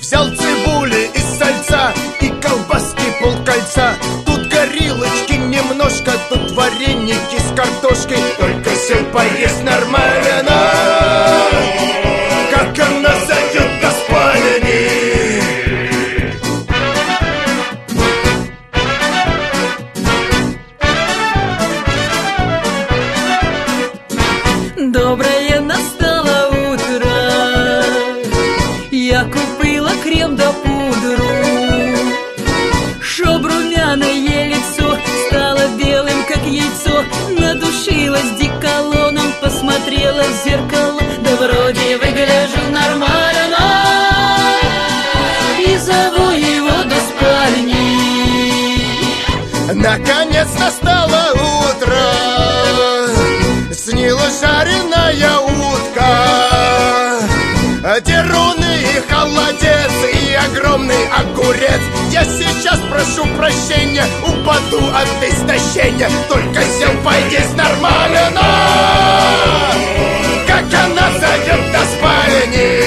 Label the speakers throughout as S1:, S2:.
S1: Взял цибули и сальца, и колбаски полкольца. Тут горилочки немножко, тут вареники с картошкой. Только сел поесть нормально, как она зайдет до спальни.
S2: Доброе настало утро, я купила крем да пудру, чтоб румяное лицо стало белым, как яйцо. Надушилась деколоном, посмотрела в зеркало, да вроде выгляжу нормально, и зову его до спальни.
S1: Наконец настало утро, снилась жареная утка, деруны и холодец, и огромный огурец. Я сейчас прошу прощения, упаду от истощения. Только сел поесть нормально, как она зайдет до спальни.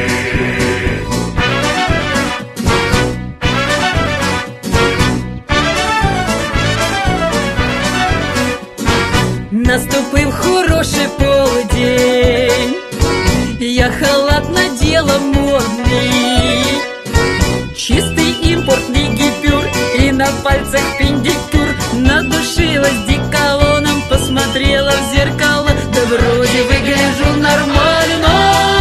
S2: Наступив хороший полдень, я халат надела модный, чистый импортный гипюр, и на пальцах педикюр. Надушилась деколоном, посмотрела в зеркало, да вроде выгляжу нормально,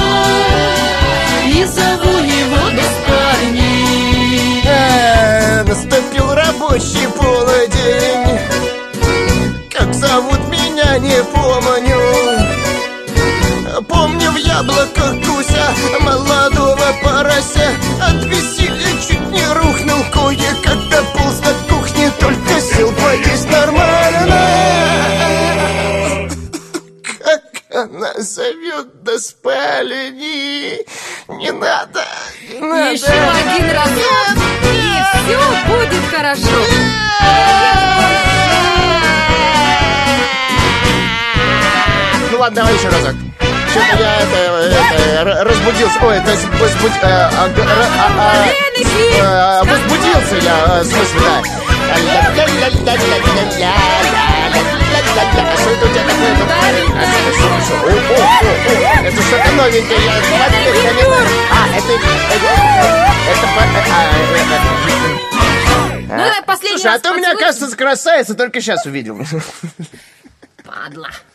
S2: и зову его до спальни.
S1: Наступил рабочий полдень, как зовут меня не помню. Помню в яблоках гуся, молодого порося. От веселья чуть не рухнул, кое-как дополз до кухни. Только сел поесть нормально, как она зовет до спальни. Не надо, не надо.
S3: Еще один разок, и все будет хорошо.
S1: Ну ладно, давай еще разок. Что-то я разбудился. Ой, то есть возбудился я, в смысле, да. Что это у тебя такое? Это что-то новенькое.
S3: Ну, давай последний
S1: Слушай,
S3: раз
S1: а ты у меня,
S3: поцелуй.
S1: оказывается, красавица, только сейчас увидел.
S3: Падла.